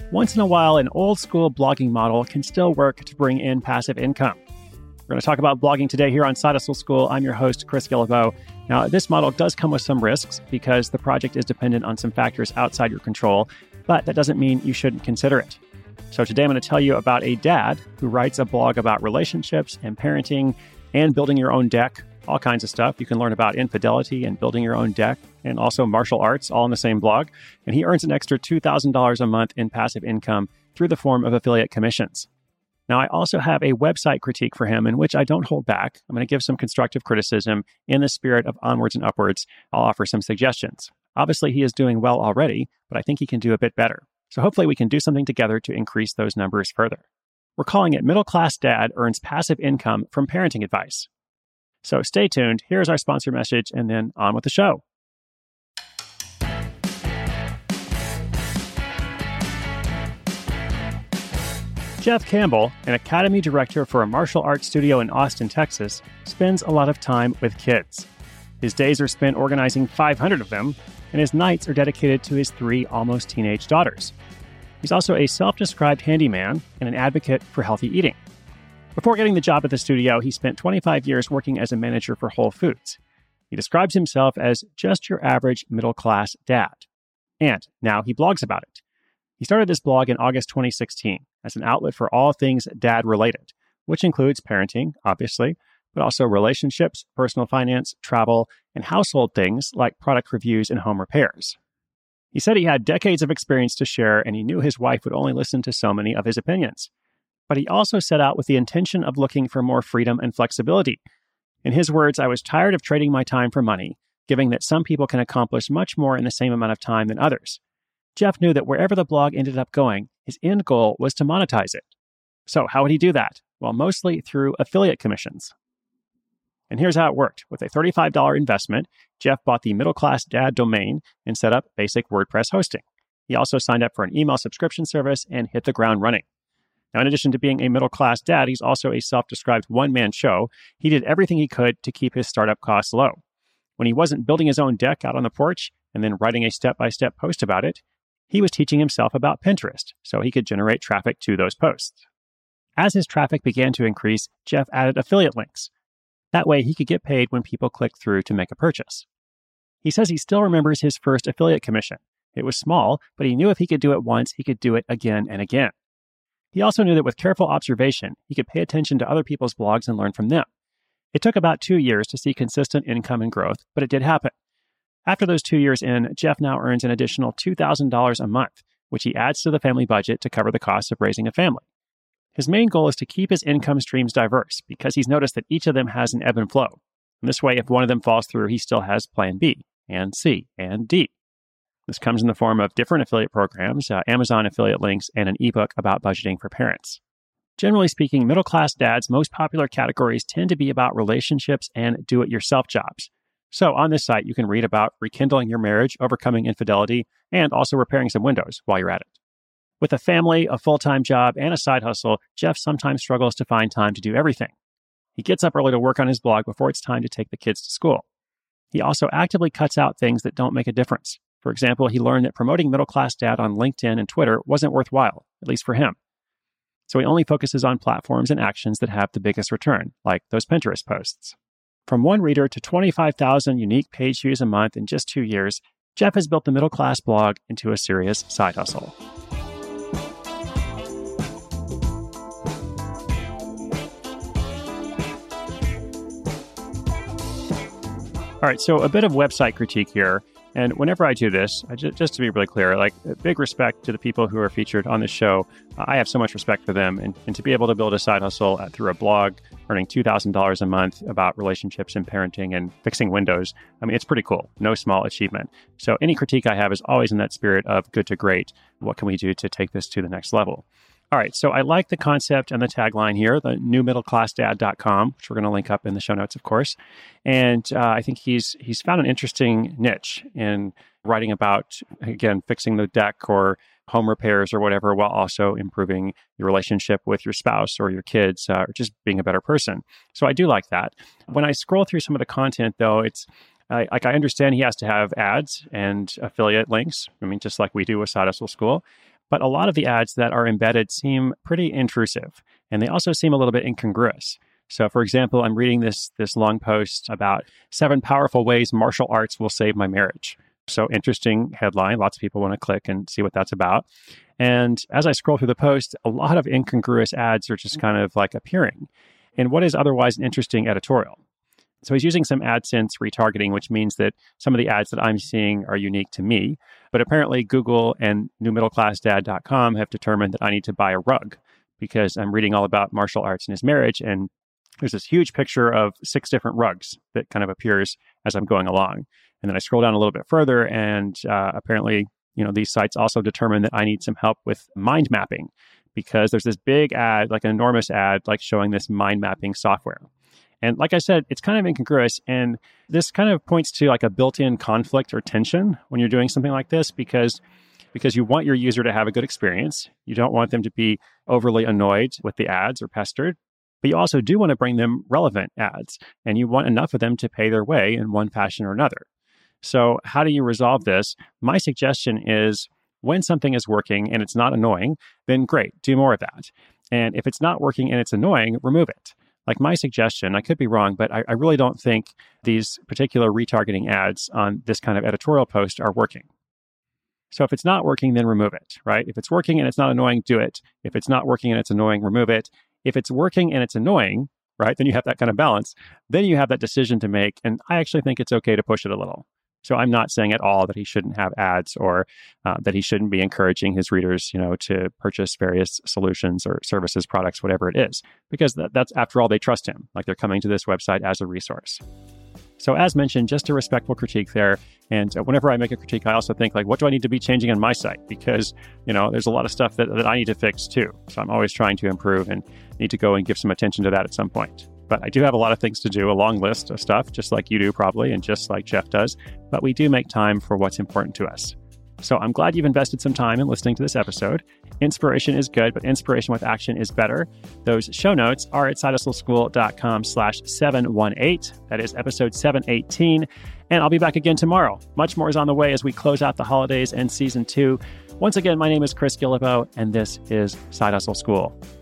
once in a while, an old-school blogging model can still work to bring in passive income. We're going to talk about blogging today here on Side Hustle School. I'm your host, Chris Guillebeau. Now, this model does come with some risks because the project is dependent on some factors outside your control, but that doesn't mean you shouldn't consider it. So today I'm going to tell you about a dad who writes a blog about relationships and parenting and building your own deck, all kinds of stuff. You can learn about infidelity and building your own deck and also martial arts, all in the same blog. And he earns an extra $2,000 a month in passive income through the form of affiliate commissions. Now, I also have a website critique for him in which I don't hold back. I'm going to give some constructive criticism in the spirit of onwards and upwards. I'll offer some suggestions. Obviously, he is doing well already, but I think he can do a bit better. So hopefully we can do something together to increase those numbers further. We're calling it Middle Class Dad Earns Passive Income from Parenting Advice. So stay tuned. Here's our sponsor message, and then on with the show. Jeff Campbell, an academy director for a martial arts studio in Austin, Texas, spends a lot of time with kids. His days are spent organizing 500 of them, and his nights are dedicated to his 3 almost teenage daughters. He's also a self-described handyman and an advocate for healthy eating. Before getting the job at the studio, he spent 25 years working as a manager for Whole Foods. He describes himself as just your average middle-class dad. And now he blogs about it. He started this blog in August 2016 as an outlet for all things dad-related, which includes parenting, obviously, but also relationships, personal finance, travel, and household things like product reviews and home repairs. He said he had decades of experience to share, and he knew his wife would only listen to so many of his opinions. But he also set out with the intention of looking for more freedom and flexibility. In his words, "I was tired of trading my time for money, given that some people can accomplish much more in the same amount of time than others." Jeff knew that wherever the blog ended up going, his end goal was to monetize it. So how would he do that? Well, mostly through affiliate commissions. And here's how it worked. With a $35 investment, Jeff bought the Middle Class Dad domain and set up basic WordPress hosting. He also signed up for an email subscription service and hit the ground running. Now, in addition to being a middle-class dad, he's also a self-described one-man show. He did everything he could to keep his startup costs low. When he wasn't building his own deck out on the porch and then writing a step-by-step post about it, he was teaching himself about Pinterest so he could generate traffic to those posts. As his traffic began to increase, Jeff added affiliate links. That way, he could get paid when people clicked through to make a purchase. He says he still remembers his first affiliate commission. It was small, but he knew if he could do it once, he could do it again and again. He also knew that with careful observation, he could pay attention to other people's blogs and learn from them. It took about 2 years to see consistent income and growth, but it did happen. After those 2 years in, Jeff now earns an additional $2,000 a month, which he adds to the family budget to cover the costs of raising a family. His main goal is to keep his income streams diverse because he's noticed that each of them has an ebb and flow. And this way, if one of them falls through, he still has plan B and C and D. This comes in the form of different affiliate programs, Amazon affiliate links, and an ebook about budgeting for parents. Generally speaking, middle-class dads' most popular categories tend to be about relationships and do-it-yourself jobs. So on this site, you can read about rekindling your marriage, overcoming infidelity, and also repairing some windows while you're at it. With a family, a full-time job, and a side hustle, Jeff sometimes struggles to find time to do everything. He gets up early to work on his blog before it's time to take the kids to school. He also actively cuts out things that don't make a difference. For example, he learned that promoting middle-class dad on LinkedIn and Twitter wasn't worthwhile, at least for him. So he only focuses on platforms and actions that have the biggest return, like those Pinterest posts. From 1 reader to 25,000 unique page views a month in just 2 years, Jeff has built the middle-class blog into a serious side hustle. All right, so a bit of website critique here. And whenever I do this, just to be really clear, like big respect to the people who are featured on this show. I have so much respect for them. And to be able to build a side hustle through a blog, earning $2,000 a month about relationships and parenting and fixing windows, I mean, it's pretty cool. No small achievement. So any critique I have is always in that spirit of good to great. What can we do to take this to the next level? All right, so I like the concept and the tagline here, the newmiddleclassdad.com, which we're going to link up in the show notes, of course. And I think he's found an interesting niche in writing about, again, fixing the deck or home repairs or whatever, while also improving your relationship with your spouse or your kids, or just being a better person. So I do like that. When I scroll through some of the content, though, it's I understand he has to have ads and affiliate links. I mean, just like we do with Side Hustle School. But a lot of the ads that are embedded seem pretty intrusive, and they also seem a little bit incongruous. So, for example, I'm reading this long post about 7 powerful ways martial arts will save my marriage. So interesting headline. Lots of people want to click and see what that's about. And as I scroll through the post, a lot of incongruous ads are just kind of like appearing in what is otherwise an interesting editorial. So he's using some AdSense retargeting, which means that some of the ads that I'm seeing are unique to me. But apparently Google and newmiddleclassdad.com have determined that I need to buy a rug because I'm reading all about martial arts and his marriage. And there's this huge picture of 6 different rugs that kind of appears as I'm going along. And then I scroll down a little bit further, and apparently, these sites also determine that I need some help with mind mapping because there's this big ad, like an enormous ad, like showing this mind mapping software. And like I said, it's kind of incongruous. And this kind of points to like a built-in conflict or tension when you're doing something like this because you want your user to have a good experience. You don't want them to be overly annoyed with the ads or pestered. But you also do want to bring them relevant ads, and you want enough of them to pay their way in one fashion or another. So how do you resolve this? My suggestion is when something is working and it's not annoying, then great, do more of that. And if it's not working and it's annoying, remove it. Like my suggestion, I could be wrong, but I really don't think these particular retargeting ads on this kind of editorial post are working. So if it's not working, then remove it, right? If it's working and it's not annoying, do it. If it's not working and it's annoying, remove it. If it's working and it's annoying, right, then you have that kind of balance. Then you have that decision to make. And I actually think it's okay to push it a little. So I'm not saying at all that he shouldn't have ads or that he shouldn't be encouraging his readers, to purchase various solutions or services, products, whatever it is, because that's, after all, they trust him. Like they're coming to this website as a resource. So as mentioned, just a respectful critique there. And whenever I make a critique, I also think like, what do I need to be changing on my site? Because, there's a lot of stuff that I need to fix too. So I'm always trying to improve and need to go and give some attention to that at some point. But I do have a lot of things to do, a long list of stuff, just like you do probably, and just like Jeff does. But we do make time for what's important to us. So I'm glad you've invested some time in listening to this episode. Inspiration is good, but inspiration with action is better. Those show notes are at sidehustleschool.com/718. That is episode 718. And I'll be back again tomorrow. Much more is on the way as we close out the holidays and season 2. Once again, my name is Chris Guillebeau, and this is Side Hustle School.